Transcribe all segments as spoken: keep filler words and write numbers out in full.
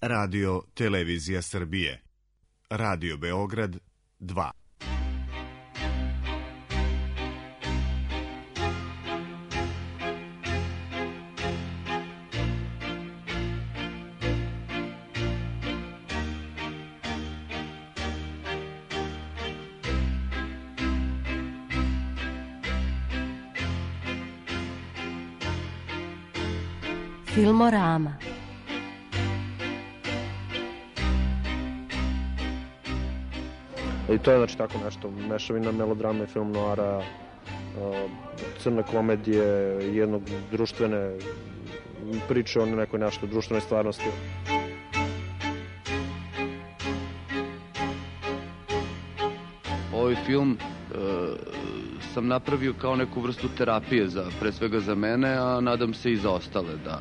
Radio Televizija Srbije. Radio Beograd dva. Filmorama. I to je znači tako nešto, mešavina melodrame, film noara, crne komedije, jednog društvene priče o nekoj nešto društvenoj stvarnosti. Ovaj film e, sam napravio kao neku vrstu terapije, za, pre svega za mene, a nadam se i za ostale, da.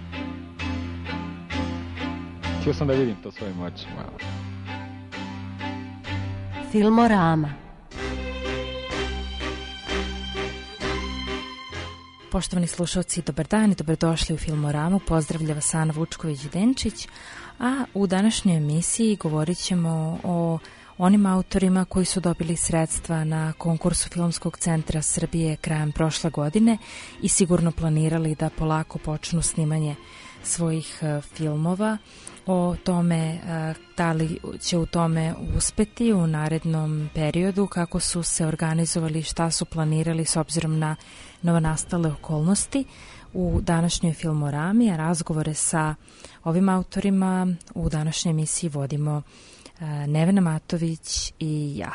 Htio sam da vidim to svojim očima. Filmorama. Poštovani slušalci, dobar dan i dobrodošli u Filmoramu. Pozdravlja vas Ana Vučković-Denčić, a u današnjoj emisiji govorit ćemo o onim autorima koji su dobili sredstva na konkursu Filmskog centra Srbije krajem prošle godine i sigurno planirali da polako počnu snimanje svojih filmova. O tome da li će u tome uspeti u narednom periodu, kako su se organizovali, šta su planirali s obzirom na novonastale okolnosti u današnjoj Filmorami, a razgovore sa ovim autorima u današnjoj emisiji vodimo Nevena Matović i ja.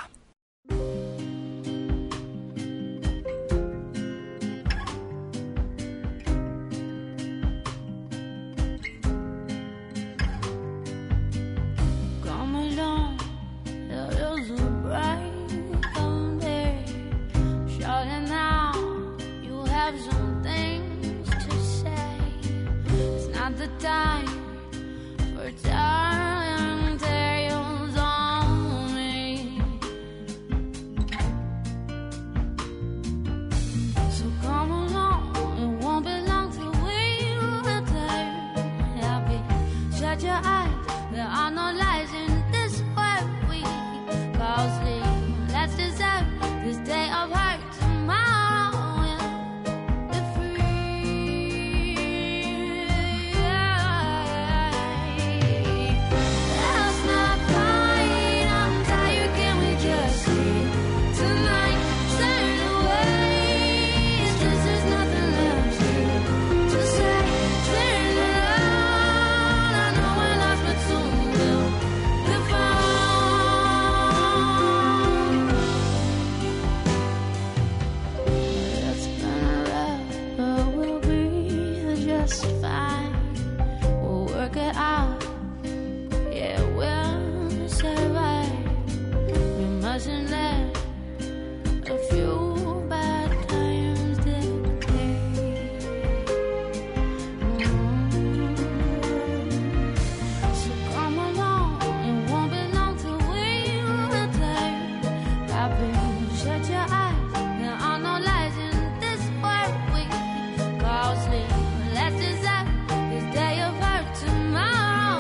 The time for telling tales on me. So come along, it won't be long till we return. Happy, shut your eyes, there are no lies in this world we call sleep. Let's deserve this day of hurt tomorrow. Let's deserve this day of hurt tomorrow.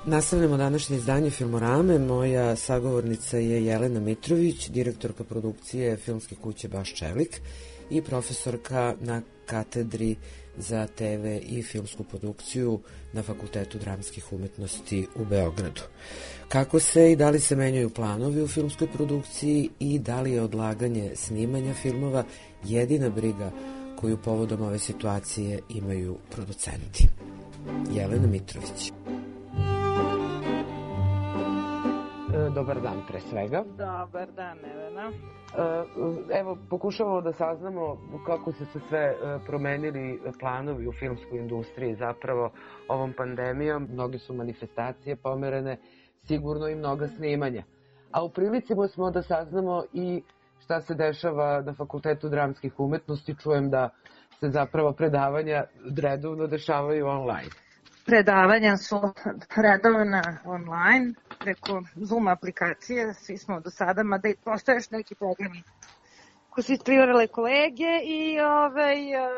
Nastavljamo današnje izdanje Filmorame. Moja sagovornica je Jelena Mitrović, direktorka produkcije filmske kuće Baš Čelik i profesorka na katedri za te ve i filmsku produkciju na Fakultetu dramskih umetnosti u Beogradu. Kako se i da li se menjaju planovi u filmskoj produkciji i da li je odlaganje snimanja filmova jedina briga koju povodom ove situacije imaju producenti? Jelena Mitrović. Dobar dan pre svega. Dobar dan, Elena. Evo, pokušavamo da saznamo kako su se sve promenili planovi u filmskoj industriji zapravo ovom pandemijom. Mnoge su manifestacije pomerene, sigurno i mnoga snimanja. A u prilici smo da saznamo i šta se dešava na Fakultetu dramskih umetnosti. Čujem da se zapravo predavanja redovno dešavaju online. Predavanja su redovna online preko Zoom aplikacije, svi smo do sada, mada i postoje još neki programi koji su isprivarale kolege i ovaj,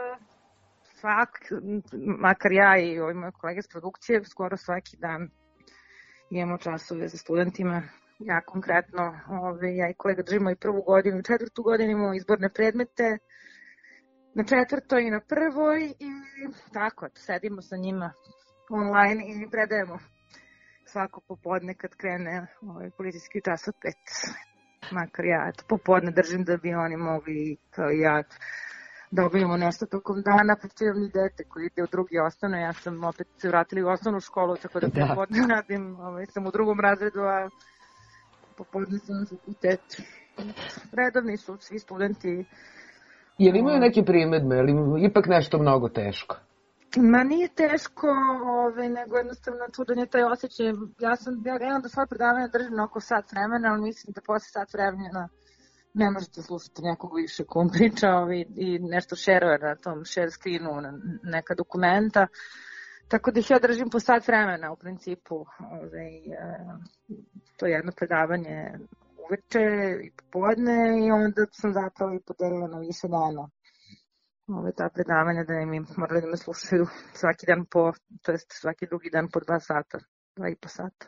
svak, makar ja i ovi moje kolege s produkcije, skoro svaki dan imamo časove za studentima. Ja konkretno, ovaj, ja i kolega držimo i prvu godinu i četvrtu godinu, imamo izborne predmete na četvrtoj i na prvoj i tako, sedimo sa njima online i predajemo svako popodne kad krene ovaj policijski čas od pet. Makar ja eto, popodne držim da bi oni mogli kao i ja da obavimo nešto tokom dana, pa imam i dete koji ide u drugi osnovno, ja sam opet se vratili u osnovnu školu, tako da popodne radim, ovaj, sam u drugom razredu, a popodne sam na fakultetu. Redovni su svi studenti. Je li imaju neke primedbe, ili ipak nešto mnogo teško? Ma nije teško, ovaj, nego jednostavno čudan je taj osjećaj. Ja sam, ja gledam da svoje predavanje držim oko sat vremena, ali mislim da posle sat vremena ne možete slušati nekog više ko vam priča ovaj, i nešto šeruje na tom share screenu, na neka dokumenta. Tako da ih ja držim po sat vremena u principu. Ovaj, to je jedno predavanje uveče i popodne i onda sam zapravo i podelila na više dana. Ove ta predavanja da im morali da me slušaju svaki dan po, to jest svaki drugi dan po dva sata, dva i po sata.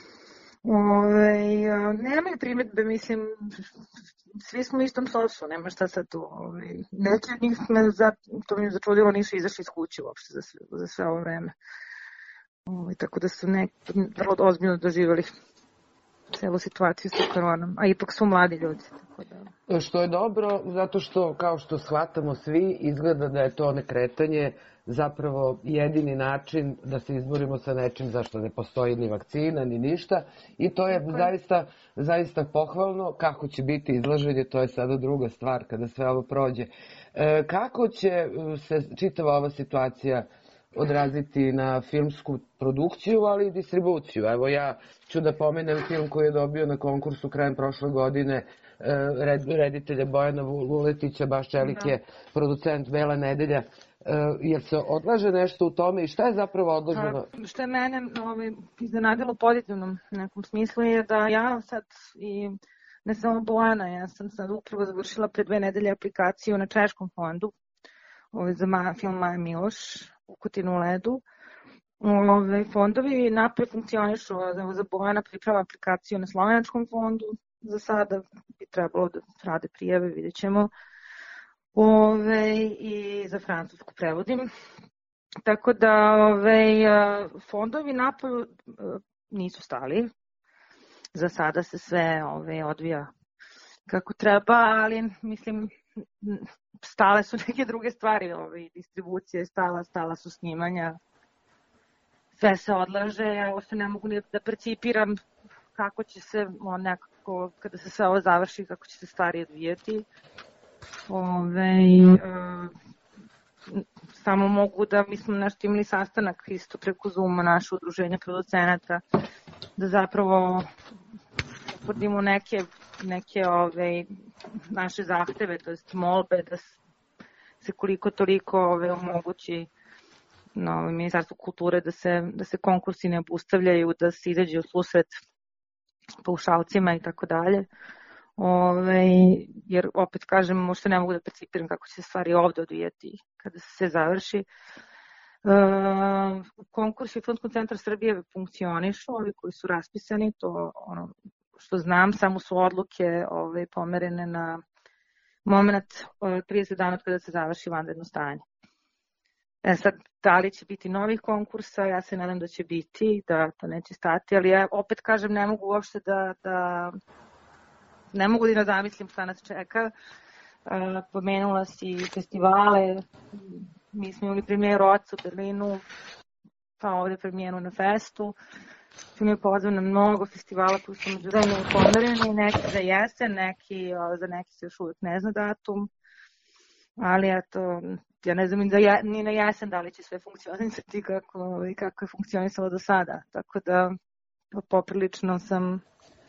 Ove, nemaju primjedbe, mislim, svi smo u istom sosu, nema šta sad tu. Ove, neki od njih me, za, to mi je začudilo, nisu izašli iz kuće uopšte za sve, za sve ovo vreme. Ove, tako da su neki vrlo ozbiljno doživjeli celu situaciju sa koronom, a ipak su mladi ljudi. Tako da. Što je dobro, zato što, kao što shvatamo svi, izgleda da je to nekretanje zapravo jedini način da se izborimo sa nečim zašto ne postoji ni vakcina, ni ništa. I to je zaista, zaista pohvalno. Kako će biti izlaženje, to je sada druga stvar kada sve ovo prođe. E, kako će se čitava ova situacija odraziti na filmsku produkciju, ali i distribuciju? Evo ja ću da pomenem film koji je dobio na konkursu krajem prošle godine red, reditelja Bojana Vuletića, Baš Čelik je producent Bela nedelja. Jel se odlaže nešto u tome i šta je zapravo odloženo? Pa, što je mene ovaj, iznenadilo u pozitivnom nekom smislu je da ja sad i ne samo Bojana, ja sam sad upravo završila pre dve nedelje aplikaciju na Češkom fondu ovaj, za ma, film Maja Miloš, Ukutin u ledu. Ove, fondovi napred funkcionišu, za Bojana priprava aplikaciju na Slovenačkom fondu, za sada bi trebalo da rade prijave, vidjet ćemo. Ove, i za francusku prevodim. Tako da ove, fondovi napolju nisu stali. Za sada se sve ove, odvija kako treba, ali mislim stale su neke druge stvari, ove, distribucija je stala, stala su snimanja, sve se odlaže, ja uopšte ne mogu ni da percipiram kako će se on nekako, kada se sve ovo završi, kako će se stvari odvijeti. Ove, e, samo mogu da, mi smo nešto imali sastanak isto preko Zooma, naše udruženje producenata, da zapravo utvrdimo neke, neke ove, naše zahteve, to jest molbe, da se koliko toliko ove, omogući na no, Ministarstvu kulture da se, da se konkursi ne obustavljaju, da se izađe u susret paušalcima i tako dalje. Ove, jer opet kažem, možda ne mogu da percipiram kako će se stvari ovde odvijeti kada se sve završi. konkursi Filmskog centra Srbije funkcionišu, ovi koji su raspisani, to ono što znam, samo su odluke ove, pomerene na moment trideset dana od kada se završi vanredno stanje. E sad, da li će biti novih konkursa, ja se nadam da će biti, da to neće stati, ali ja opet kažem, ne mogu uopšte da, da ne mogu da zamislim šta nas čeka. Pomenula si festivale, mi smo imali premijeru Oca u Berlinu, pa ovde premijeru na Festu. Film je pozvan na mnogo festivala koji su među vremenu pomereni, neki za jesen, neki, za neki se još uvijek ne zna datum, ali eto, ja ne znam da ja, ni na jesen da li će sve funkcionisati kako, kako je funkcionisalo do sada, tako da poprilično sam,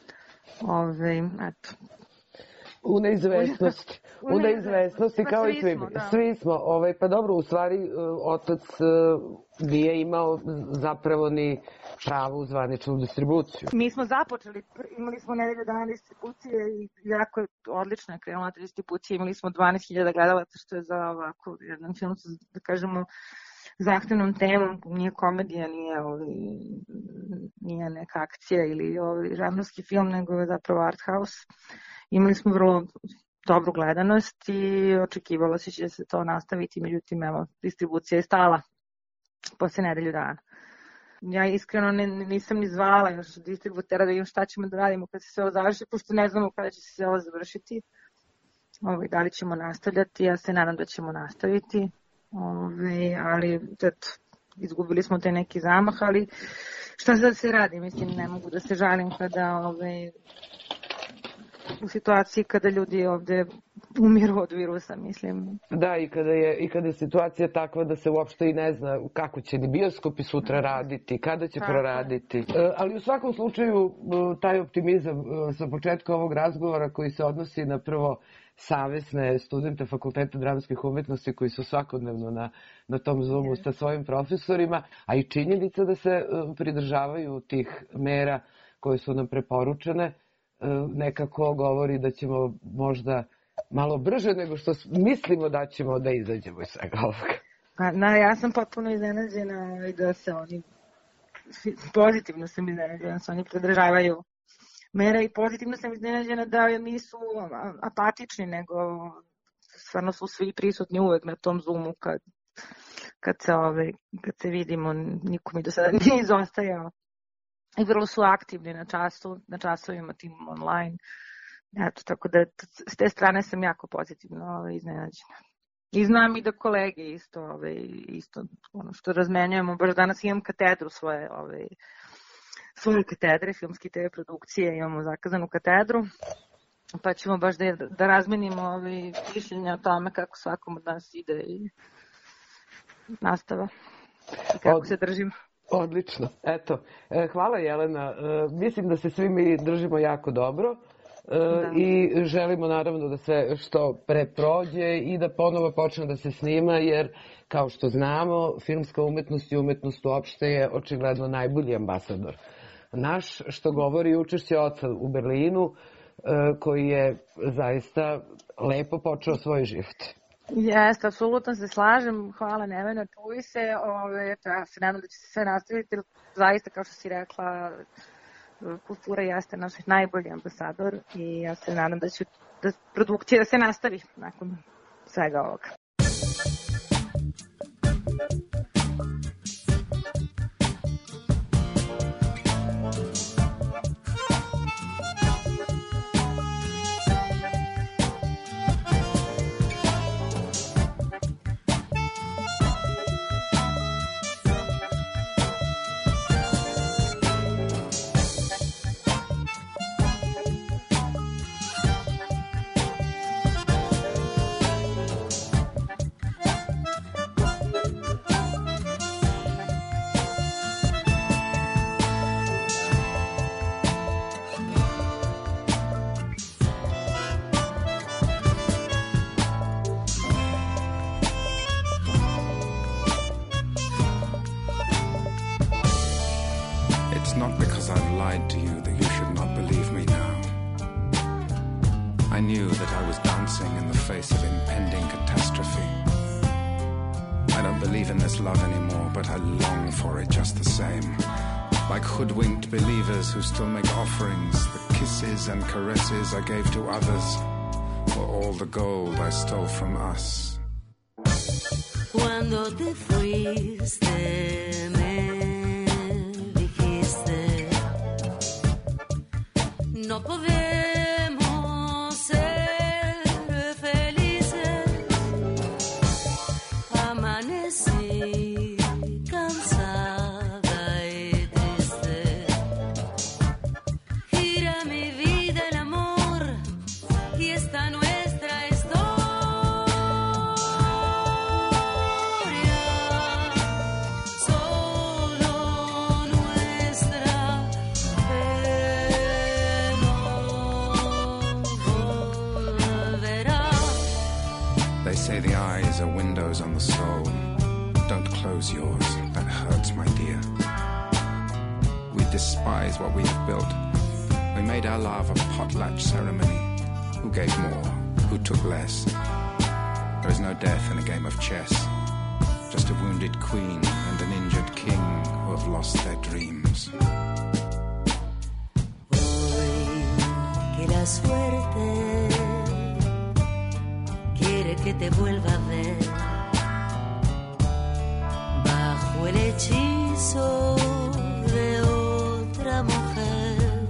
ove, eto, U neizvesnosti. U neizvesnosti, pa kao i svi. smo, da. Svi smo. Ovaj, pa dobro, u stvari, otac nije imao zapravo ni pravu zvaničnu distribuciju. Mi smo započeli, imali smo nedelju dana distribucije i jako je odlično je krenula ta distribucija. Imali smo dvanaest hiljada gledalaca, što je za ovako jedan film, da kažemo, zahtevnom temom, nije komedija, nije, ovaj, nije neka akcija ili ovaj, žanrovski film, nego je zapravo art house. Imali smo vrlo dobru gledanost i očekivalo se će se to nastaviti, međutim, evo, distribucija je stala posle nedelju dana. Ja iskreno ne, nisam ni zvala još distributera da vidim šta ćemo da radimo kad se sve ovo završi, pošto ne znamo kada će se ovo završiti. Ovaj, da li ćemo nastavljati, ja se nadam da ćemo nastaviti, ovaj, ali eto, izgubili smo te neki zamah, ali šta sad se radi, mislim, ne mogu da se žalim kada ovaj, u situaciji kada ljudi ovde umiru od virusa, mislim. Da, i kada je, i kada je situacija takva da se uopšte i ne zna kako će ni bioskopi sutra raditi, kada će Tako. proraditi. E, ali u svakom slučaju taj optimizam sa početka ovog razgovora koji se odnosi na prvo savesne studente Fakulteta dramskih umetnosti koji su svakodnevno na, na tom Zoomu sa svojim profesorima, a i činjenica da se pridržavaju tih mera koje su nam preporučene, nekako govori da ćemo možda malo brže nego što mislimo da ćemo da izađemo iz svega ovoga. Pa, na, ja sam potpuno iznenađena da se oni, pozitivno sam iznenađena da se oni pridržavaju mera i pozitivno sam iznenađena da nisu apatični, nego stvarno su svi prisutni uvek na tom Zoomu kad, kad, se, ove, kad se vidimo, niko mi do sada nije izostajao. I vrlo su aktivni na času, na časovima tim online. Eto, tako da s te strane sam jako pozitivno ovaj, iznenađena. I znam i da kolege isto, ovaj, isto ono što razmenjujemo, baš danas imam katedru svoje, ovaj, svoje katedre, filmske te ve produkcije, imamo zakazanu katedru, pa ćemo baš da, da razmenimo ovaj, mišljenja o tome kako svakom od nas ide i nastava i kako Od... se držimo. Odlično. Eto, hvala Jelena. Mislim da se svi mi držimo jako dobro da. I želimo naravno da sve što pre prođe i da ponovo počne da se snima, jer kao što znamo, filmska umetnost i umetnost uopšte je očigledno najbolji ambasador naš, što govori učešće oca u Berlinu, koji je zaista lepo počeo svoj život. Jeste, apsolutno se slažem. Hvala Nevena, čuj se. Ove, ja se nadam da će se sve nastaviti. Zaista, kao što si rekla, kultura jeste naš najbolji ambasador i ja se nadam da će da produkcija da se nastavi nakon svega ovoga. Not because I've lied to you that you should not believe me now. I knew that I was dancing in the face of impending catastrophe. I don't believe in this love anymore, but I long for it just the same. Like hoodwinked believers who still make offerings, the kisses and caresses I gave to others, for all the gold I stole from us. Cuando te fuiste, me dijiste, no podemos ser felices. Amanecí cansada y triste. Gira mi vida el amor y esta nuestra historia. Say the eyes are windows on the soul. Don't close yours, that hurts, my dear. We despise what we have built. We made our love a potlatch ceremony. Who gave more? Who took less? There is no death in a game of chess. Just a wounded queen and an injured king who have lost their dreams. Hoy que la suerte que te vuelva a ver bajo el hechizo de otra mujer.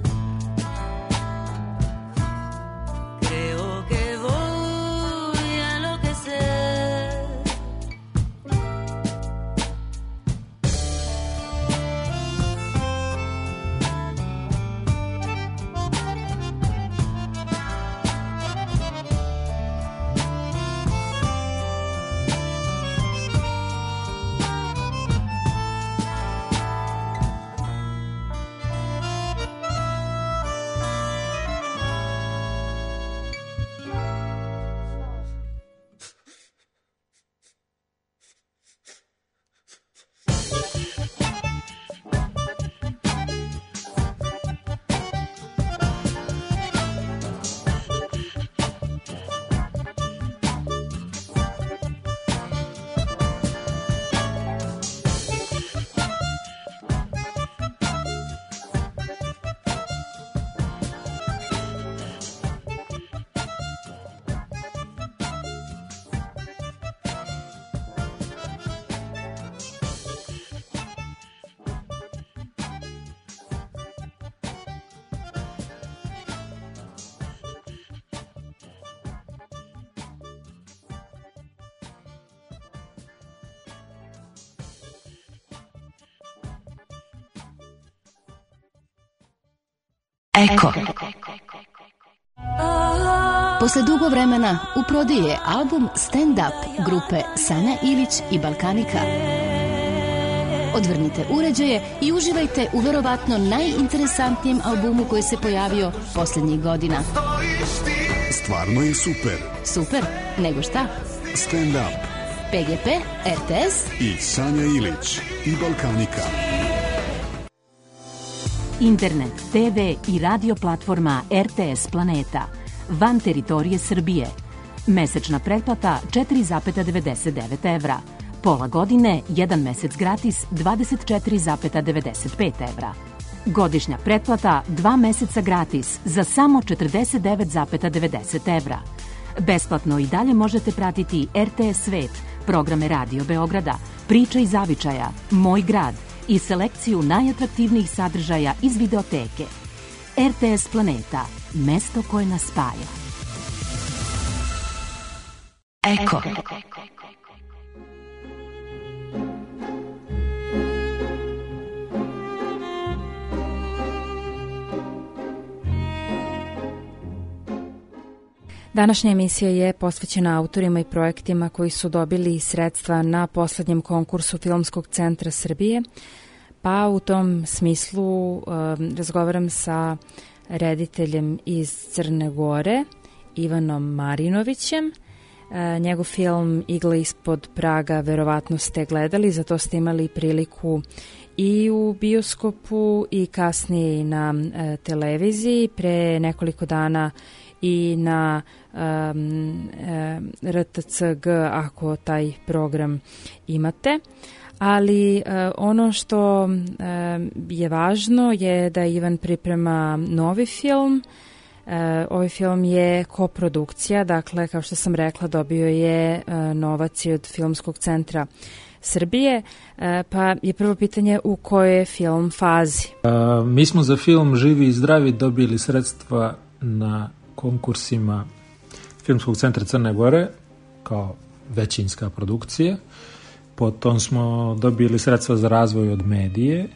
Creo que voy a enloquecer. Eko. Posle dugo vremena u prodaju je album Stand Up grupe Sanja Ilić i Balkanika. Odvrnite uređaje i uživajte u verovatno najinteresantnijem albumu koji se pojavio posljednjih godina. Stvarno je super. Super? Nego šta? Stand Up. P G P, R T S i Sanja Ilić i Balkanika. Internet, te ve i radio platforma R T S Planeta. Van teritorije Srbije. Mesečna pretplata četiri zarez devedeset devet evra. Pola godine, jedan mesec gratis dvadeset četiri zarez devedeset pet evra. Godišnja pretplata dva meseca gratis za samo četrdeset devet zarez devedeset evra. Besplatno i dalje možete pratiti R T S Svet, programe Radio Beograda, Priča iz zavičaja, Moj grad i selekciju najatraktivnijih sadržaja iz videoteke. R T S Planeta, mesto koje nas spaja. Eko. Današnja emisija je posvećena autorima i projektima koji su dobili sredstva na poslednjem konkursu Filmskog centra Srbije, pa u tom smislu um, razgovaram sa rediteljem iz Crne Gore, Ivanom Marinovićem. Uh, njegov film Igla ispod praga verovatno ste gledali, zato ste imali priliku i u bioskopu i kasnije i na uh, televiziji. Pre nekoliko dana i na um, um, R T C G ako taj program imate. Ali uh, ono što uh, je važno je da Ivan priprema novi film. Uh, ovaj film je koprodukcija, dakle, kao što sam rekla, dobio je uh, novac i od Filmskog centra Srbije, uh, pa je prvo pitanje u kojoj je film fazi? Uh, mi smo za film Živi i zdravi dobili sredstva na konkursima Filmskog centra Crne Gore kao većinska produkcija. Potom smo dobili sredstva za razvoj od medije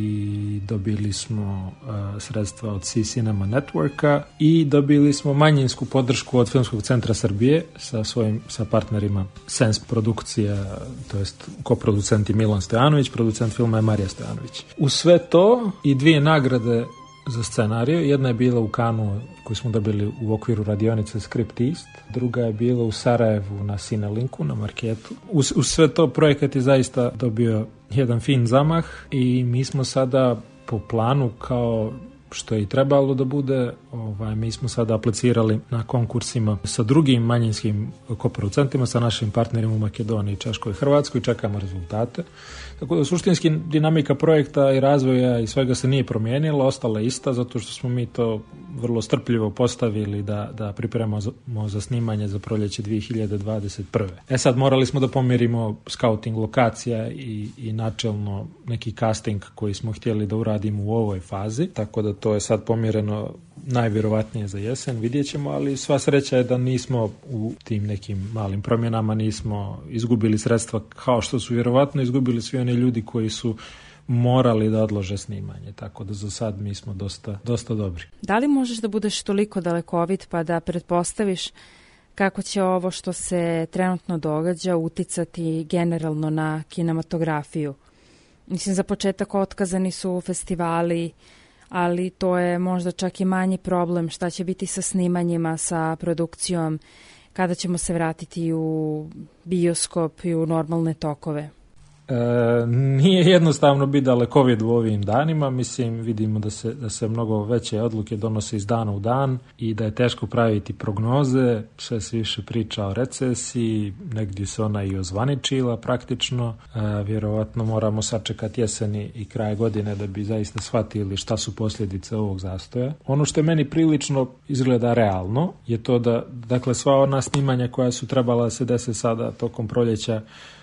i dobili smo uh, sredstva od C-Cinema Networka i dobili smo manjinsku podršku od Filmskog centra Srbije sa svojim sa partnerima Sens produkcija, to jest koproducent je Milan Stojanović, producent filma je Marija Stojanović. U sve to i dvije nagrade za scenariju. Jedna je bila u Kanu koju smo dobili u okviru radionice Script East, druga je bila u Sarajevu na Cinelinku, na marketu. Uz, uz sve to projekat je zaista dobio jedan fin zamah i mi smo sada po planu, kao što je i trebalo da bude, ovaj, mi smo sada aplicirali na konkursima sa drugim manjinskim koproducentima, sa našim partnerima u Makedoniji, Češkoj i Hrvatskoj, čekamo rezultate. Tako da suštinski dinamika projekta i razvoja i svega se nije promijenila, ostala je ista, zato što smo mi to vrlo strpljivo postavili da, da pripremamo za, za snimanje za proljeće dvije hiljade dvadeset prve. E sad morali smo da pomerimo scouting lokacija i, i načelno neki casting koji smo htjeli da uradimo u ovoj fazi, tako da to je sad pomjereno najvjerovatnije za jesen, vidjet ćemo, ali sva sreća je da nismo u tim nekim malim promjenama, nismo izgubili sredstva kao što su vjerovatno izgubili svi oni ljudi koji su morali da odlože snimanje, tako da za sad mi smo dosta, dosta dobri. Da li možeš da budeš toliko dalekovit pa da pretpostaviš kako će ovo što se trenutno događa uticati generalno na kinematografiju? Mislim, za početak otkazani su festivali, ali to je možda čak i manji problem. Šta će biti sa snimanjima, sa produkcijom, kada ćemo se vratiti u bioskop i u normalne tokove? E, nije jednostavno biti dalekovid u ovim danima, mislim, vidimo da se, da se mnogo veće odluke donose iz dana u dan i da je teško praviti prognoze, sve se više priča o recesiji, negdje se ona i ozvaničila praktično, e, vjerovatno moramo sačekati jeseni i kraj godine da bi zaista shvatili šta su posljedice ovog zastoja. Ono što je meni prilično izgleda realno je to da, dakle, sva ona snimanja koja su trebala da se dese sada tokom proljeća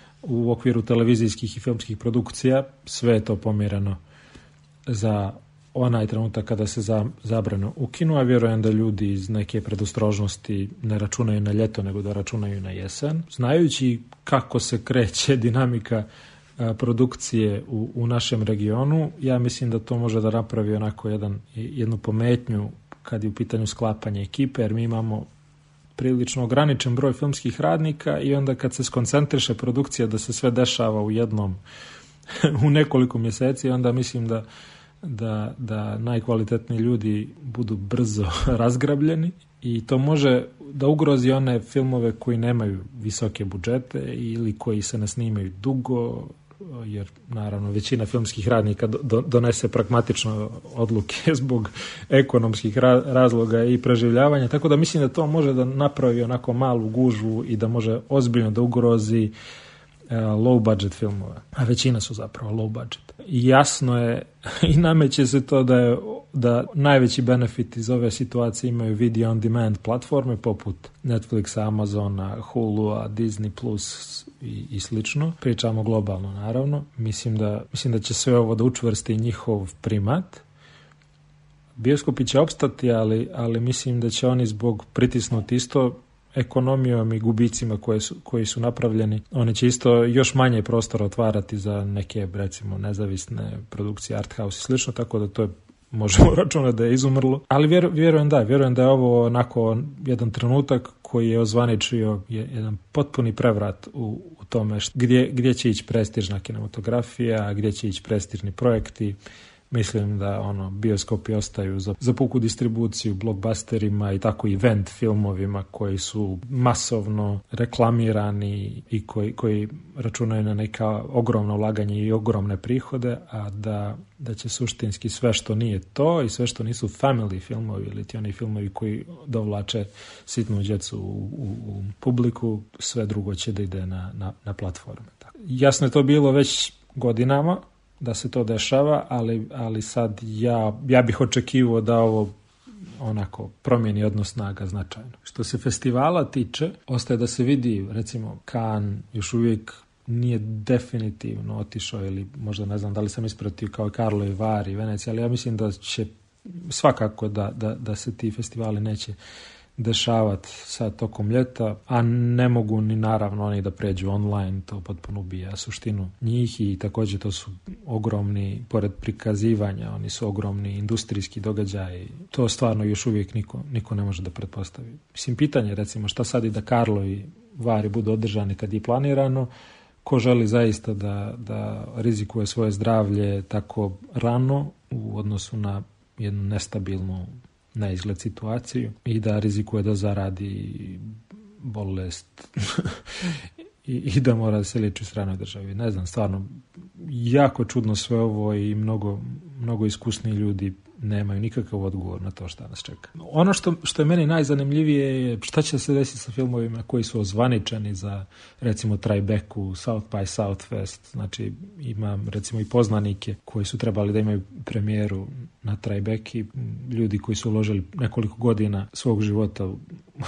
u okviru televizijskih i filmskih produkcija, sve je to pomjereno za onaj trenutak kada se za, zabrano ukinu, a vjerujem da ljudi iz neke predostrožnosti ne računaju na ljeto, nego da računaju na jesen. Znajući kako se kreće dinamika a, produkcije u, u našem regionu, ja mislim da to može da napravi onako jedan, jednu pometnju kad je u pitanju sklapanje ekipe, jer mi imamo prilično ograničen broj filmskih radnika i onda kad se skoncentriše produkcija da se sve dešava u jednom u nekoliko mjeseci, onda mislim da, da, da najkvalitetniji ljudi budu brzo razgrabljeni i to može da ugrozi one filmove koji nemaju visoke budžete ili koji se ne snimaju dugo, jer naravno većina filmskih radnika do, donese pragmatično odluke zbog ekonomskih ra, razloga i preživljavanja, tako da mislim da to može da napravi onako malu gužvu i da može ozbiljno da ugrozi uh, low budget filmove, a većina su zapravo low budget. I jasno je i nameće se to da je da najveći benefit iz ove situacije imaju video on demand platforme poput Netflixa, Amazona, Hulua, Disney Plus i, i slično. Pričamo globalno, naravno. Mislim da, mislim da će sve ovo da učvrsti njihov primat. Bioskopi će opstati, ali, ali mislim da će oni zbog pritisnuti isto ekonomijom i gubicima koje su, koji su napravljeni, oni će isto još manje prostora otvarati za neke, recimo, nezavisne produkcije, art house i slično, tako da to je, možemo računati da je izumrlo. Ali vjeru, vjerujem da, vjerujem da je ovo onako jedan trenutak koji je ozvaničio je jedan potpuni prevrat u, u tome št, gdje, gdje će ići prestižna kinematografija, gdje će ići prestižni projekti. Mislim da ono bioskopi ostaju za, za puku distribuciju blockbusterima i tako event filmovima koji su masovno reklamirani i koji, koji računaju na neka ogromna ulaganja i ogromne prihode, a da, da će suštinski sve što nije to i sve što nisu family filmovi ili ti oni filmovi koji dovlače sitnu djecu u, u, u publiku, sve drugo će da ide na, na, na platforme. Tako. Jasno je to bilo već godinama da se to dešava, ali, ali sad ja, ja bih očekivao da ovo onako promijeni odnos snaga značajno. Što se festivala tiče, ostaje da se vidi, recimo Cannes još uvijek nije definitivno otišao, ili možda ne znam da li sam ispratio kao Karlovy Vari i Venecija, ali ja mislim da će svakako da, da, da se ti festivali neće dešavati sad tokom ljeta, a ne mogu ni naravno oni da pređu online, to potpuno ubija suštinu njih i također to su ogromni, pored prikazivanja, oni su ogromni industrijski događaji. To stvarno još uvijek niko, niko ne može da pretpostavi. Mislim, pitanje recimo šta sad i da Karlovi Vari budu održani kad je planirano, ko želi zaista da, da rizikuje svoje zdravlje tako rano u odnosu na jednu nestabilnu na izgled situaciju i da rizikuje da zaradi bolest I, i da mora da se liječi u stranoj državi. Ne znam, stvarno jako čudno sve ovo i mnogo, mnogo iskusniji ljudi nemaju nikakav odgovor na to šta nas čeka. Ono što, što je meni najzanimljivije je šta će se desiti sa filmovima koji su ozvaničeni za recimo Tribecu, South by Southwest. Znači imam recimo i poznanike koji su trebali da imaju premijeru na Tribeci, ljudi koji su uložili nekoliko godina svog života u,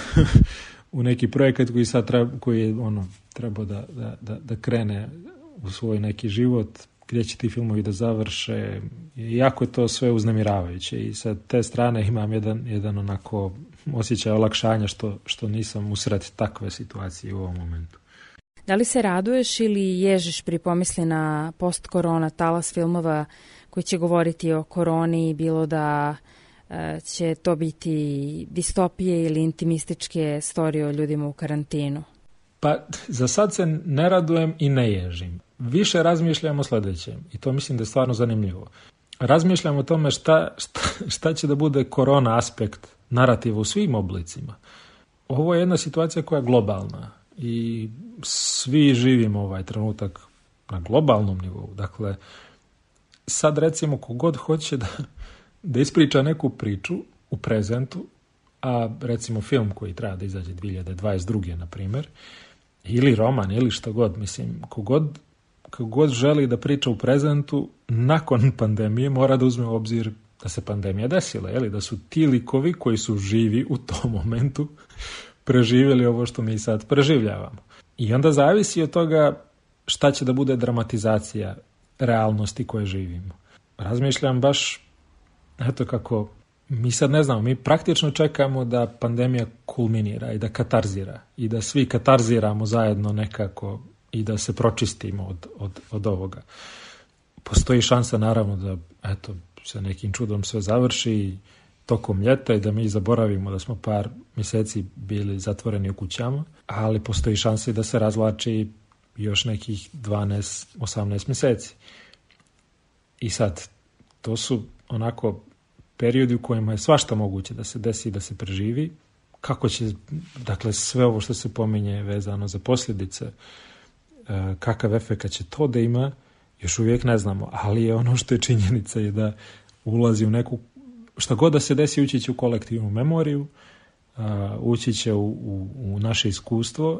u neki projekat koji sad treba, koji je ono trebao da, da, da, da krene u svoj neki život, gdje će ti filmovi da završe. Jako je to sve uznemiravajuće i sa te strane imam jedan, jedan onako osjećaj olakšanja što, što nisam usred takve situacije u ovom momentu. Da li se raduješ ili ježiš pri pomisli na post-korona talas filmova koji će govoriti o koroni, bilo da e, će to biti distopije ili intimističke storije o ljudima u karantinu? Pa za sad se ne radujem i ne ježim. Više razmišljamo o sljedećem i to mislim da je stvarno zanimljivo. Razmišljamo o tome šta, šta, šta će da bude korona aspekt narativa u svim oblicima. Ovo je jedna situacija koja je globalna i svi živimo ovaj trenutak na globalnom nivou. Dakle, sad recimo kogod hoće da, da ispriča neku priču u prezentu, a recimo film koji treba da izađe dvije hiljade dvadeset druge na primjer, ili roman, ili što god, mislim, kogod, kogod želi da priča u prezentu, nakon pandemije mora da uzme u obzir da se pandemija desila, jeli? Da su ti likovi koji su živi u tom momentu preživjeli ovo što mi sad preživljavamo. I onda zavisi od toga šta će da bude dramatizacija realnosti koje živimo. Razmišljam baš, eto kako, mi sad ne znamo, mi praktično čekamo da pandemija kulminira i da katarzira i da svi katarziramo zajedno nekako i da se pročistimo od, od, od ovoga. Postoji šansa naravno da eto, se nekim čudom sve završi tokom ljeta i da mi zaboravimo da smo par mjeseci bili zatvoreni u kućama, ali postoji šansa da se razvlači još nekih dvanaest osamnaest mjeseci. I sad, to su onako periodi u kojima je svašta moguće da se desi i da se preživi. Kako će, dakle, sve ovo što se pominje vezano za posljedice, kakav efekt će to da ima, još uvijek ne znamo, ali je ono što je činjenica je da ulazi u neku, šta god da se desi, ući će u kolektivnu memoriju, ući će u, u, u naše iskustvo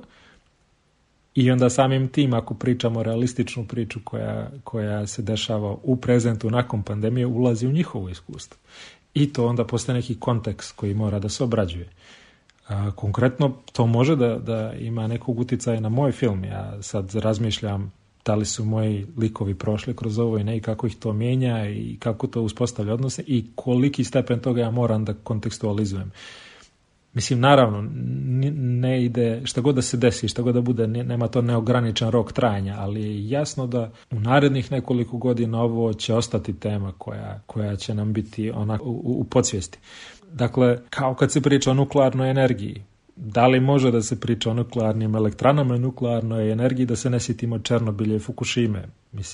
i onda samim tim, ako pričamo realističnu priču koja, koja se dešava u prezentu nakon pandemije, ulazi u njihovo iskustvo. I to onda postaje neki kontekst koji mora da se obrađuje. A, konkretno, to može da, da ima nekog utjecaja na moj film. Ja sad razmišljam da li su moji likovi prošli kroz ovo i ne i kako ih to mijenja i kako to uspostavlja odnose i koliki stepen toga ja moram da kontekstualizujem. Mislim, naravno, ne ide, šta god da se desi, šta god da bude, nema to neograničen rok trajanja, ali je jasno da u narednih nekoliko godina ovo će ostati tema koja, koja će nam biti onako u, u podsvijesti. Dakle, kao kad se priča o nuklearnoj energiji, da li može da se priča o nuklearnim elektranama i nuklearnoj energiji da se ne sjetimo Černobilja i Fukushime? Mislim,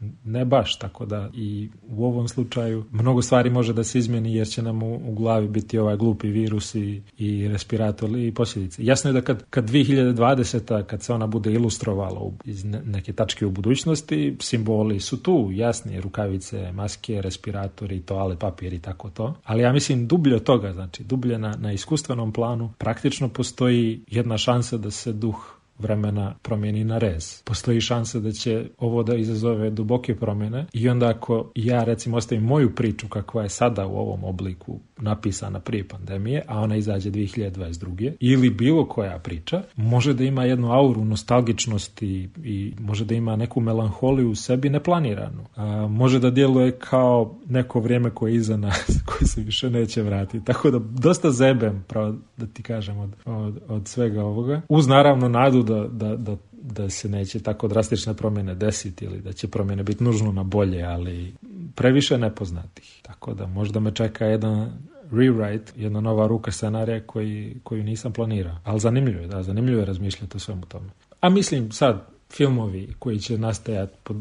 ne baš, tako da i u ovom slučaju mnogo stvari može da se izmeni jer će nam u, u glavi biti ovaj glupi virus i, i respirator i posljedice. Jasno je da kad, kad dvije hiljade dvadeseta kad se ona bude ilustrovala iz neke tačke u budućnosti, simboli su tu, jasni, rukavice, maske, respiratori, toale, papir i tako to. Ali ja mislim dublje od toga, znači dublje na, na iskustvenom planu, praktično postoji jedna šansa da se duh vremena promijeni na rez. Postoji šansa da će ovo da izazove duboke promjene i onda ako ja recimo ostavim moju priču kakva je sada u ovom obliku napisana prije pandemije, a ona izađe dvije hiljade dvadeset druge ili bilo koja priča, može da ima jednu auru nostalgičnosti i može da ima neku melanholiju u sebi neplaniranu. A, može da djeluje kao neko vrijeme koje je iza nas, koje se više neće vratiti. Tako da dosta zebem, pravo da ti kažem, od, od, od svega ovoga. Uz naravno nadu da, da, da da se neće tako drastične promjene desiti ili da će promjene biti nužno na bolje, ali previše nepoznatih. Tako da možda me čeka jedan rewrite, jedna nova ruka scenarija koji, koju nisam planirao. Ali zanimljivo je, da, zanimljivo je razmišljati o svemu tome. A mislim sad, filmovi koji će nastajati pod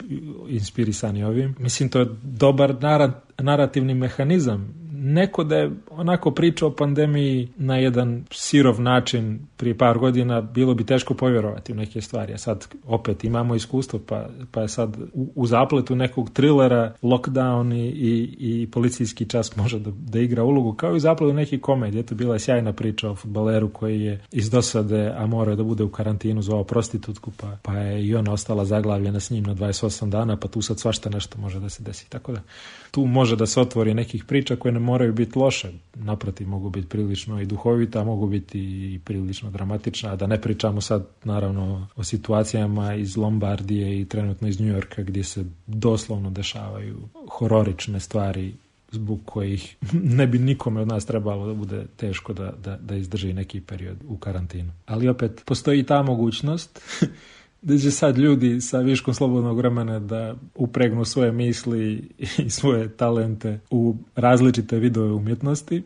inspirisani ovim, mislim to je dobar narativni mehanizam. Neko da je onako pričao o pandemiji na jedan sirov način prije par godina, bilo bi teško povjerovati u neke stvari. A sad opet imamo iskustvo, pa, pa je sad u, u zapletu nekog trilera lockdown i, i, i policijski čas može da, da igra ulogu, kao i u zapletu nekih komedija. To bila je sjajna priča o fudbaleru koji je iz dosade, a morao da bude u karantinu za ovo prostitutku, pa, pa je i ona ostala zaglavljena s njim na dvadeset osam dana, pa tu sad svašta nešto može da se desi. Tako da tu može da se otvori nekih priča koje ne moraju biti loše. Naprotiv, mogu biti prilično i duhovita, mogu biti i prilično dramatična, a da ne pričamo sad naravno o situacijama iz Lombardije i trenutno iz Njujorka gdje se doslovno dešavaju hororične stvari zbog kojih ne bi nikome od nas trebalo da bude teško da, da, da izdrži neki period u karantinu. Ali opet, postoji ta mogućnost da će sad ljudi sa viškom slobodnog vremena da upregnu svoje misli i svoje talente u različite vidove umjetnosti.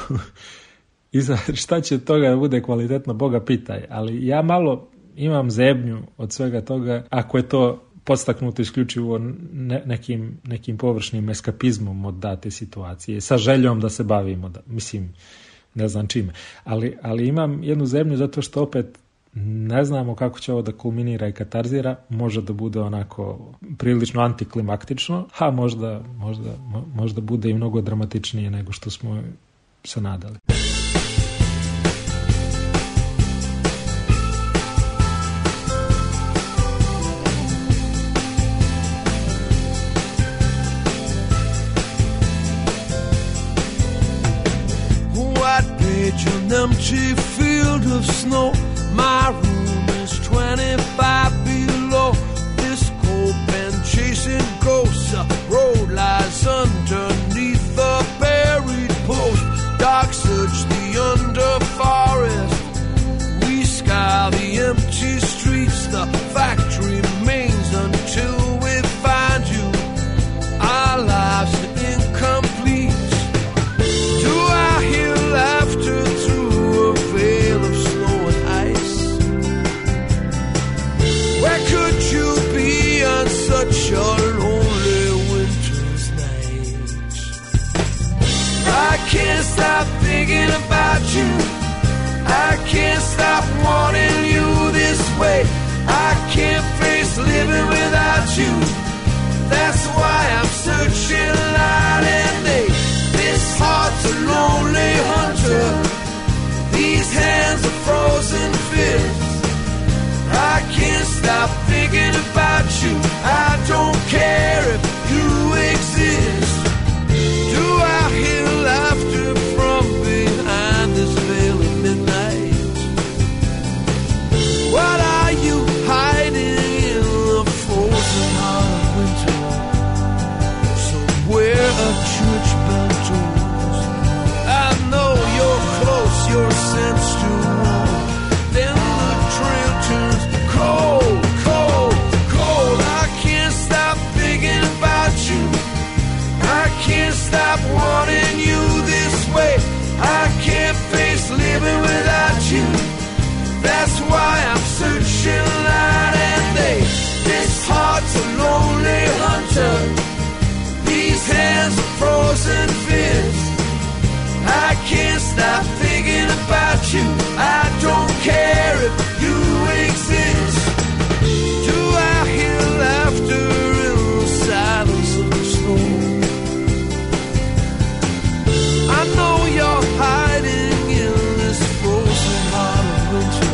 I za šta će toga da bude kvalitetno, Boga pitaj. Ali ja malo imam zebnju od svega toga, ako je to podstaknuto isključivo ne, nekim, nekim površnim eskapizmom od date situacije, sa željom da se bavimo, da, mislim, ne znam čime. Ali, ali imam jednu zebnju zato što opet ne znamo kako će ovo da kulminira i katarzira, može da bude onako prilično antiklimaktično, a možda, možda, možda bude i mnogo dramatičnije nego što smo se nadali. What page an empty field of snow. My room is twenty-five below. This cold pen chasing ghosts. A road lies underneath the buried post. Dark search the under forest. We scour the empty streets. The fact remains until we find you. Our lives are incomplete. Do I hear laughter through a veil of snow and ice? Where could you be on such a lonely winter's night? I can't stop thinking about you. I can't stop wanting you this way. I can't face living without you. That's why I'm searching night and day. This heart's a lonely hunter. These hands are frozen fists. I can't stop thinking about you. I don't care if you exist. Do I hear laughter from behind this veil of midnight? What are you hiding in the frozen heart of winter? Somewhere a tree hunter. These hands are frozen fists. I can't stop thinking about you. I don't care if you exist. Do I hear laughter in the silence of the storm? I know you're hiding in this frozen heart of winter.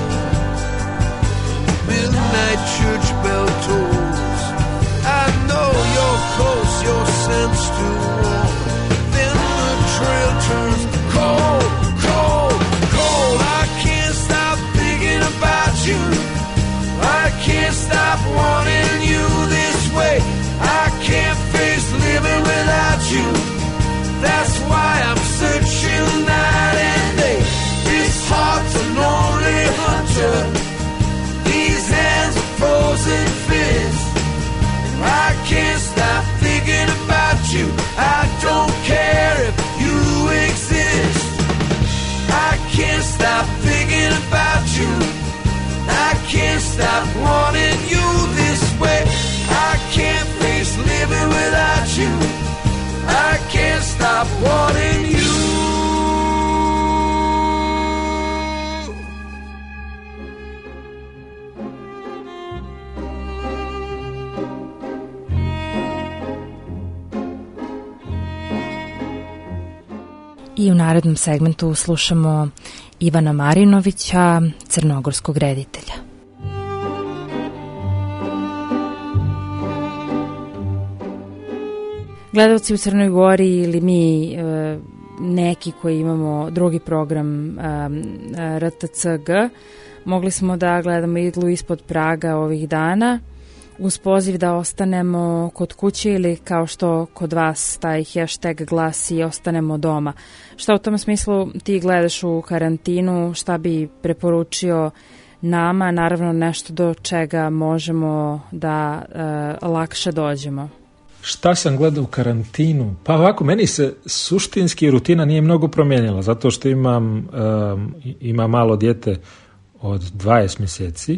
Midnight church bell tolls. I know you're close, your sense too warm. Then the trail turns cold, cold, cold. I can't stop thinking about you. I can't stop wanting you this way. I can't face living without you. That's why I'm searching night and day. This heart's a lonely hunter. These hands are frozen fists. I can't stop thinking about you. I don't care if you exist. I can't stop thinking about you. I can't stop wanting you this way. I can't face living without you. I can't stop wanting you. I u narednom segmentu slušamo Ivana Marinovića, crnogorskog reditelja. Gledalci u Crnoj Gori ili mi e, neki koji imamo drugi program e, R T C G, mogli smo da gledamo Idlu ispod praga ovih dana uz poziv da ostanemo kod kuće ili kao što kod vas taj hashtag glasi ostanemo doma. Šta u tom smislu ti gledaš u karantinu, šta bi preporučio nama, naravno nešto do čega možemo da e, lakše dođemo? Šta sam gledao u karantinu? Pa ovako, meni se suštinski rutina nije mnogo promijenila, zato što imam, um, ima malo dijete od dvadeset mjeseci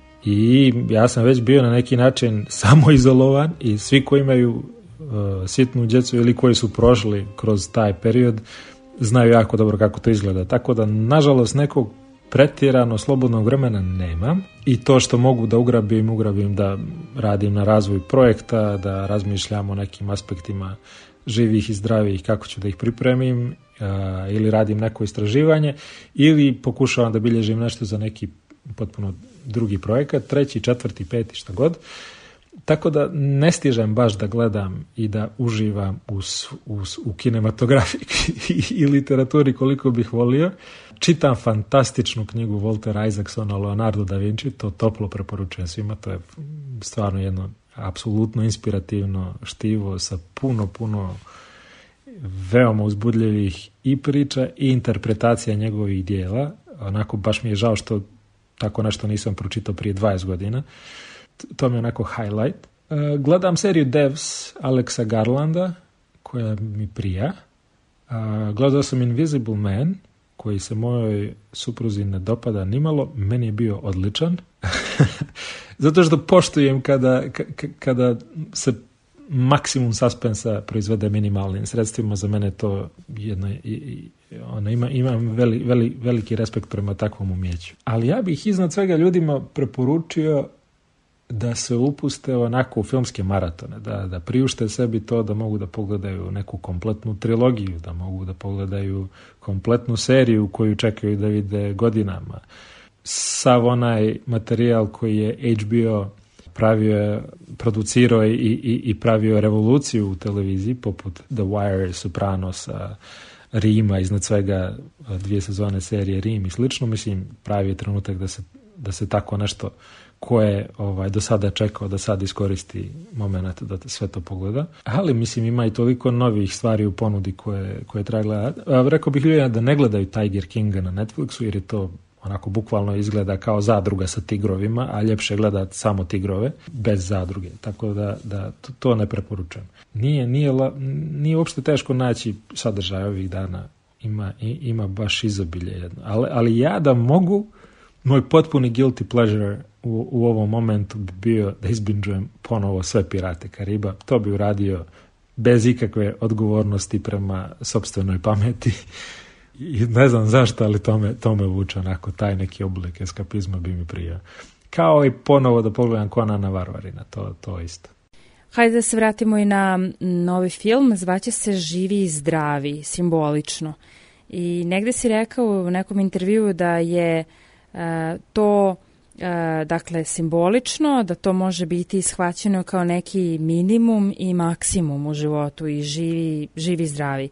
i ja sam već bio na neki način samoizolovan i svi koji imaju uh, sitnu djecu ili koji su prošli kroz taj period znaju jako dobro kako to izgleda. Tako da, nažalost, nekog pretjerano slobodnog vremena nemam i to što mogu da ugrabim, ugrabim da radim na razvoju projekta, da razmišljam o nekim aspektima živih i zdravih, kako ću da ih pripremim, uh, ili radim neko istraživanje ili pokušavam da bilježim nešto za neki potpuno drugi projekat, treći, četvrti, peti, šta god. Tako da ne stižem baš da gledam i da uživam u, u, u kinematografiji i literaturi koliko bih volio. Čitam fantastičnu knjigu Waltera Isaacsona, Leonardo da Vinci, to toplo preporučujem svima, to je stvarno jedno apsolutno inspirativno štivo sa puno, puno veoma uzbudljivih i priča i interpretacija njegovih dijela. Onako, baš mi je žao što tako nešto nisam pročitao prije dvadeset godina. To mi je onako highlight. Uh, gledam seriju Devs Alexa Garlanda, koja mi prija. Uh, gledao sam Invisible Man, koji se mojoj supruzi ne dopada nimalo. Meni je bio odličan. Zato što poštujem kada, k- kada se maksimum suspensa proizvede minimalnim sredstvima. Za mene to jedno, i, i, ono, ima, imam veli, veli, veliki respekt prema takvom umjeću. Ali ja bih iznad svega ljudima preporučio da se upuste onako u filmske maratone, da, da priušte sebi to da mogu da pogledaju neku kompletnu trilogiju, da mogu da pogledaju kompletnu seriju koju čekaju da vide godinama. Sav onaj materijal koji je H B O pravio, producirao i, i, i pravio revoluciju u televiziji, poput The Wire, Sopranosa, Rima, iznad svega dvije sezone serije Rim i slično. Mislim, pravi je trenutak da se, da se tako nešto ko je ovaj, do sada čekao da sad iskoristi moment da sve to pogleda. Ali, mislim, ima i toliko novih stvari u ponudi koje, koje treba gledati. Rekao bih ljudima da ne gledaju Tiger Kinga na Netflixu, jer je to onako bukvalno izgleda kao zadruga sa tigrovima, a ljepše gledati samo tigrove, bez zadruge. Tako da, da to, to ne preporučujem. Nije, nije, nije uopšte teško naći sadržaj ovih dana. Ima, ima baš izobilje jedno. Ali, ali ja da mogu, moj potpuni guilty pleasure u, u ovom momentu bi bio da izbinđujem ponovo sve Pirate Kariba. To bi uradio bez ikakve odgovornosti prema sopstvenoj pameti. I ne znam zašto, ali to me, to me vuče onako, taj neki oblik eskapizma bi mi prijao. Kao i ponovo da pogledam Konana Varvarina, to, to isto. Hajde da se vratimo i na novi film, zvaće se Živi i zdravi, simbolično. I negde si rekao u nekom intervjuu da je uh, to uh, dakle simbolično, da to može biti shvaćeno kao neki minimum i maksimum u životu i živi, živi i zdravi.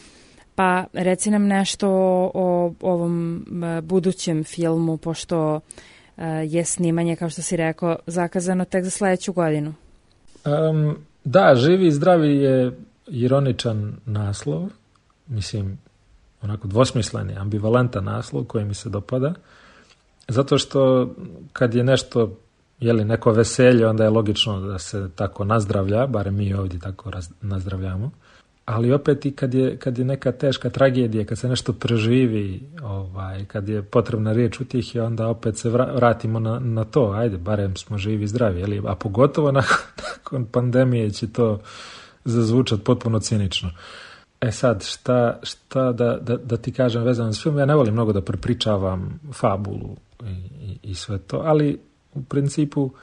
Pa reci nam nešto o, o ovom uh, budućem filmu, pošto uh, je snimanje, kao što si rekao, zakazano tek za sledeću godinu. Um, da, Živi i zdravi je ironičan naslov, mislim, onako dvosmisleni, ambivalentan naslov koji mi se dopada, zato što kad je nešto, jeli, neko veselje, onda je logično da se tako nazdravlja, barem mi ovdje tako raz, nazdravljamo, ali opet i kad je, kad je neka teška tragedija, kad se nešto preživi, ovaj, kad je potrebna riječ utjehe, onda opet se vratimo na, na to, ajde, barem smo živi i zdravi, jeli? A pogotovo nakon, nakon pandemije će to zazvučati potpuno cinično. E sad, šta, šta da, da, da ti kažem vezano s film, ja ne volim mnogo da prepričavam fabulu i, i, i sve to, ali u principu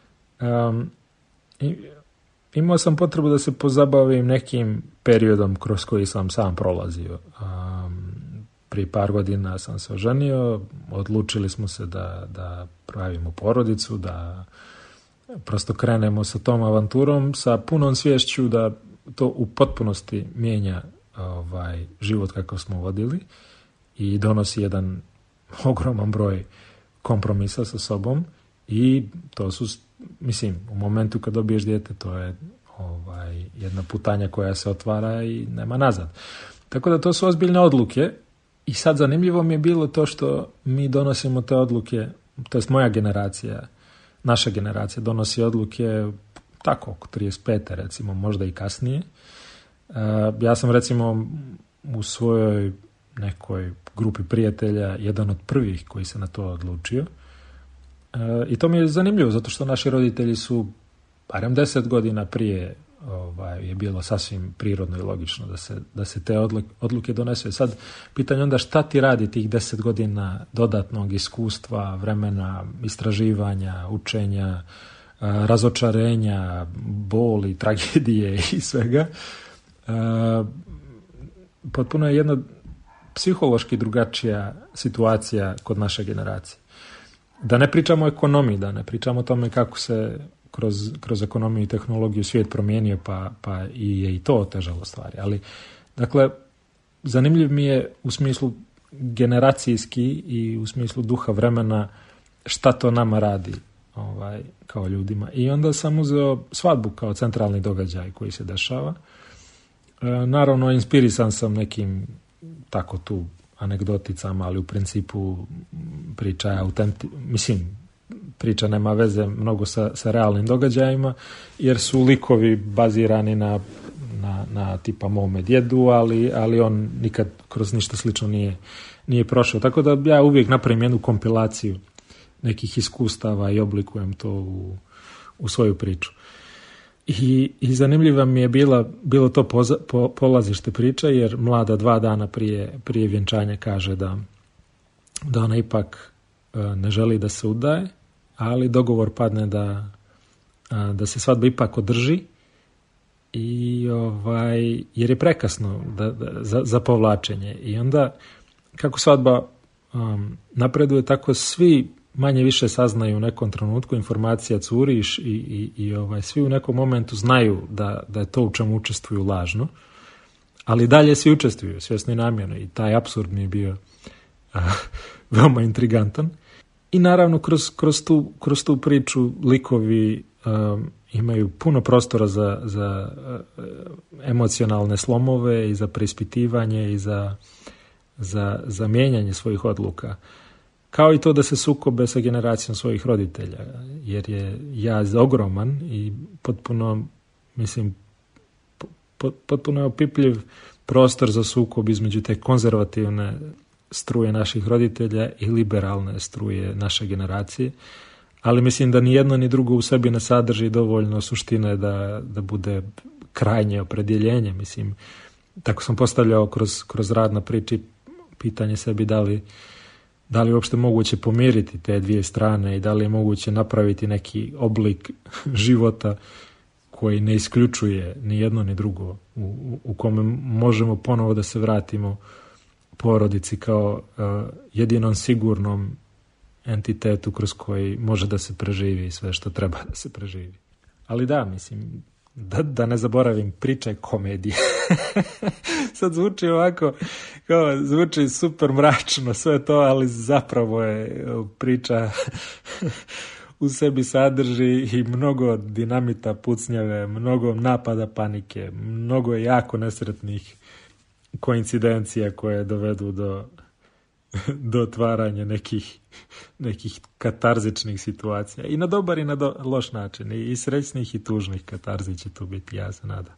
um, i, imao sam potrebu da se pozabavim nekim periodom kroz koji sam sam prolazio. Um, prije par godina sam se oženio, odlučili smo se da, da pravimo porodicu, da prosto krenemo sa tom avanturom, sa punom sviješću da to u potpunosti mijenja ovaj, život kakav smo vodili i donosi jedan ogroman broj kompromisa sa sobom i to su, mislim, u momentu kad dobiješ dijete, to je ovaj, jedna putanja koja se otvara i nema nazad. Tako da to su ozbiljne odluke i sad zanimljivo mi je bilo to što mi donosimo te odluke, to jest moja generacija, naša generacija donosi odluke tako oko trideset pete recimo, možda i kasnije. Uh, ja sam recimo u svojoj nekoj grupi prijatelja jedan od prvih koji se na to odlučio. Uh, I to mi je zanimljivo zato što naši roditelji su barem deset godina prije ovaj, je bilo sasvim prirodno i logično da se, da se te odluke donesu. Sad, pitanje onda šta ti radi tih deset godina dodatnog iskustva, vremena, istraživanja, učenja, razočarenja, boli, tragedije i svega. Potpuno je jedna psihološki drugačija situacija kod naše generacije. Da ne pričamo o ekonomiji, da ne pričamo o tome kako se kroz, kroz ekonomiju i tehnologiju svijet promijenio, pa, pa i je i to otežalo stvari. Ali, dakle, zanimljiv mi je u smislu generacijski i u smislu duha vremena šta to nama radi ovaj, kao ljudima. I onda sam uzeo svadbu kao centralni događaj koji se dešava. E, naravno, inspirisan sam nekim tako tu anegdoticama, ali u principu priča je autenti... Mislim, priča nema veze mnogo sa, sa realnim događajima, jer su likovi bazirani na, na, na tipa mome djedu, ali, ali on nikad kroz ništa slično nije, nije prošao. Tako da ja uvijek napravim jednu kompilaciju nekih iskustava i oblikujem to u, u svoju priču. I, i zanimljiva mi je bila, bilo to poza, po, polazište priče, jer mlada dva dana prije, prije vjenčanja kaže da, da ona ipak e, ne želi da se udaje, ali dogovor padne da, a, da se svadba ipak održi, i, ovaj, jer je prekasno da, da, za, za povlačenje. I onda, kako svadba um, napreduje, tako svi manje više saznaju u nekom trenutku, informacija curi i, i, i ovaj, svi u nekom momentu znaju da, da je to u čemu učestvuju lažno, ali dalje svi učestvuju, svjesno i namjerno, i taj apsurd mi je bio a, veoma intrigantan. I naravno kroz, kroz, tu, kroz tu priču likovi um, imaju puno prostora za, za uh, emocionalne slomove i za preispitivanje i za, za, za mijenjanje svojih odluka. Kao i to da se sukobe sa generacijom svojih roditelja, jer je jaz ogroman i potpuno, mislim, potpuno je opipljiv prostor za sukob između te konzervativne struje naših roditelja i liberalne struje naše generacije, ali mislim da ni jedno ni drugo u sebi ne sadrži dovoljno suštine da, da bude krajnje opredjeljenje. Mislim, tako sam postavljao kroz, kroz rad na priči pitanje sebi da li, da li je uopšte moguće pomiriti te dvije strane i da li je moguće napraviti neki oblik života koji ne isključuje ni jedno ni drugo, u, u, u kome možemo ponovo da se vratimo porodici kao uh, jedinom sigurnom entitetu kroz koji može da se preživi sve što treba da se preživi. Ali da, mislim, da, da ne zaboravim, priča je komedija. Sad zvuči ovako, kao zvuči super mračno sve to, ali zapravo je priča u sebi sadrži i mnogo dinamita, pucnjave, mnogo napada panike, mnogo jako nesretnih koincidencija koje dovedu do, do otvaranja nekih, nekih katarzičnih situacija. I na dobar i na do, loš način. I, i srećnih i tužnih katarzi će tu biti, ja se nadam.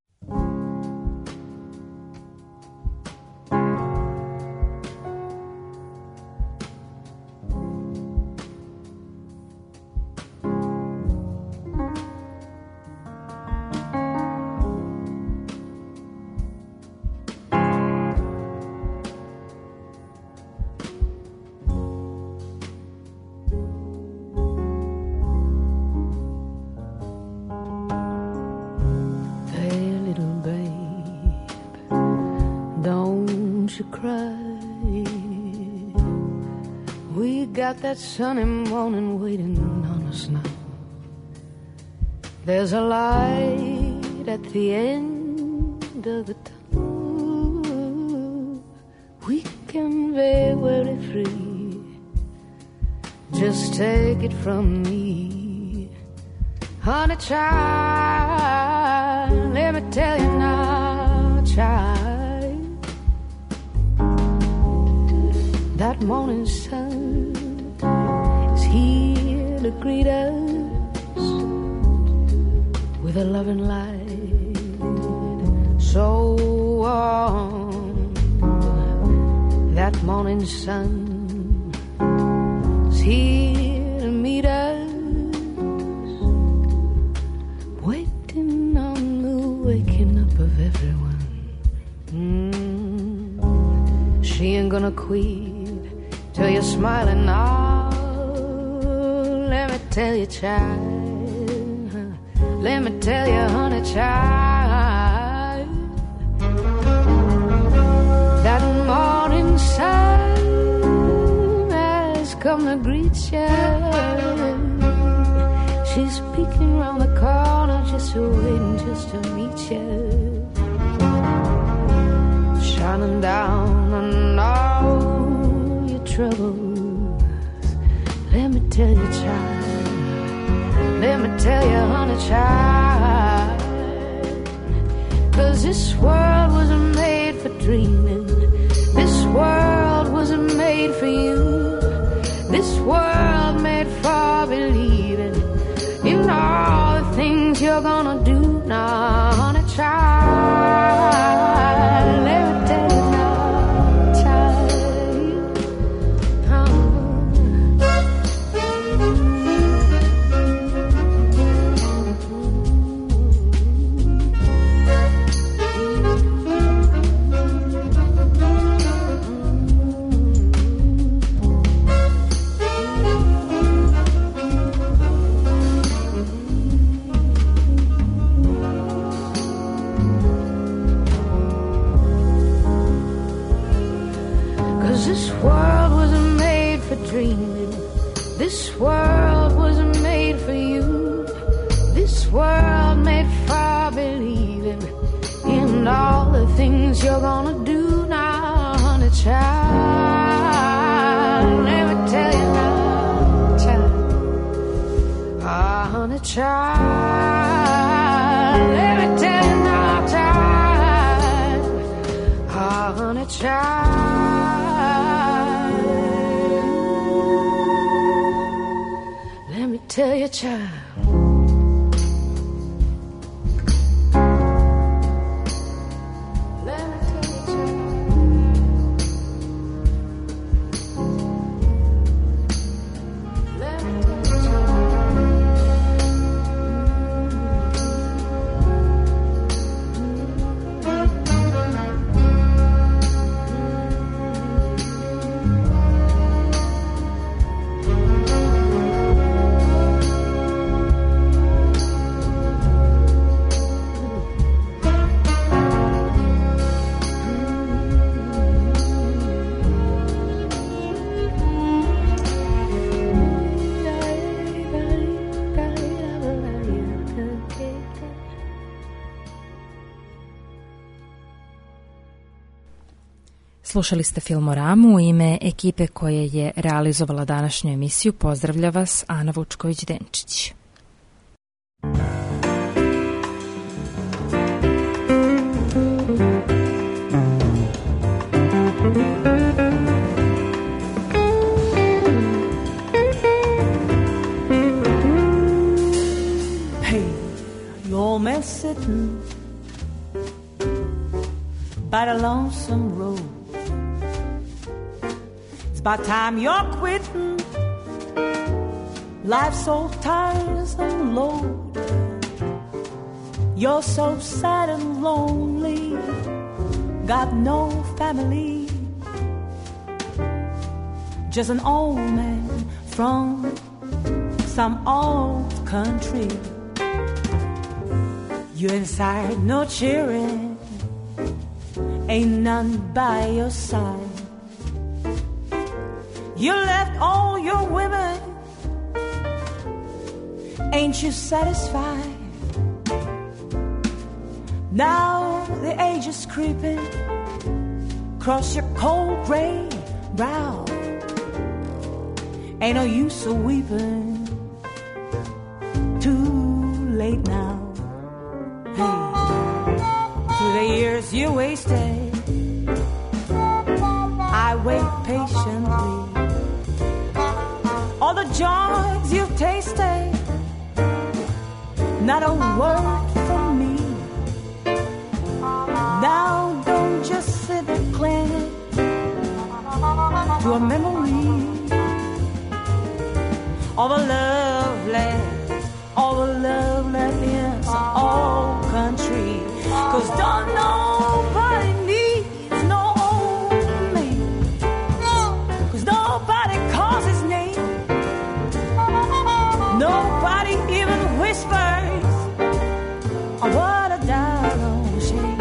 That sunny morning waiting on us now. There's a light at the end of the tunnel. We can be very free. Just take it from me, honey child. Let me tell you now, child. That morning sun here to greet us with a loving light so warm. That morning sun is here to meet us, waiting on the waking up of everyone. Mm. She ain't gonna quit till you're smiling now. Let me tell you, child. Let me tell you, honey, child. That morning sun has come to greet you. She's peeking round the corner, just waiting just to meet you. Shining down on all your troubles. Let me tell you, child. Let me tell you, honey, child. 'Cause this world wasn't made for dreaming. This world wasn't made for you. This world made for believing in all the things you're gonna do now, honey, child. Let me tell you now, child. This world wasn't made for dreaming. This world wasn't made for you. This world made for believing in all the things you're gonna do now, honey, child. Let me tell you now, child. Ah, honey, child. Let me tell you now, child. Ah, honey, child. Tell your child. Let me tell your child. Slušali ste Filmoramu. U ime ekipe koja je realizovala današnju emisiju pozdravlja vas Ana Vučković-Denčić. Old man sitting by the lonesome road. It's about time you're quitting. Life's so tiresome load. You're so sad and lonely. Got no family. Just an old man from some old country. You're inside, no cheering, ain't none by your side. You left all your women, ain't you satisfied? Now the age is creeping across your cold gray brow. Ain't no use of weeping, too late now. Through the years you wasted, I wait patiently. All the joys you've tasted, not a word from me. Now don't just sit there clinging to a memory. All the love left, all the love left in some old country. 'Cause don't nobody needs no old man. 'Cause nobody calls his name. Nobody even whispers, oh, what a doggone shame.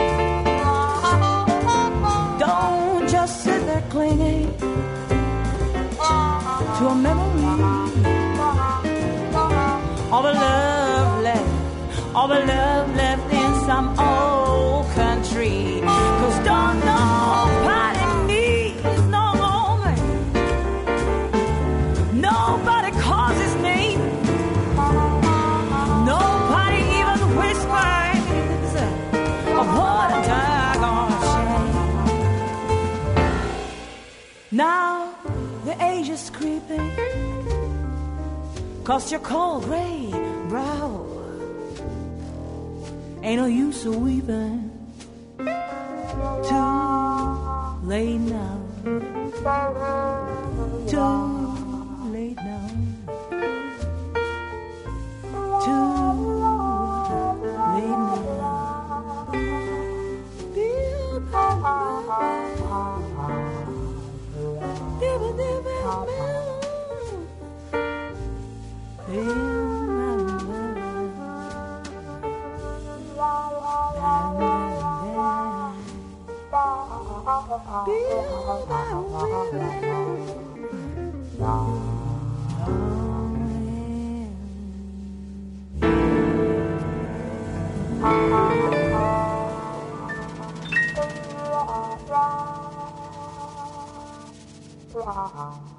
Don't just sit there clinging to a memory. All the love left, all the love left in some old country. 'Cause don't nobody needs no woman. Nobody calls his name. Nobody even whispers, oh, what a doggone shame. Now the age is creeping across your cold gray brow. Ain't no use of weeping, too late now, too late now, too late Wow.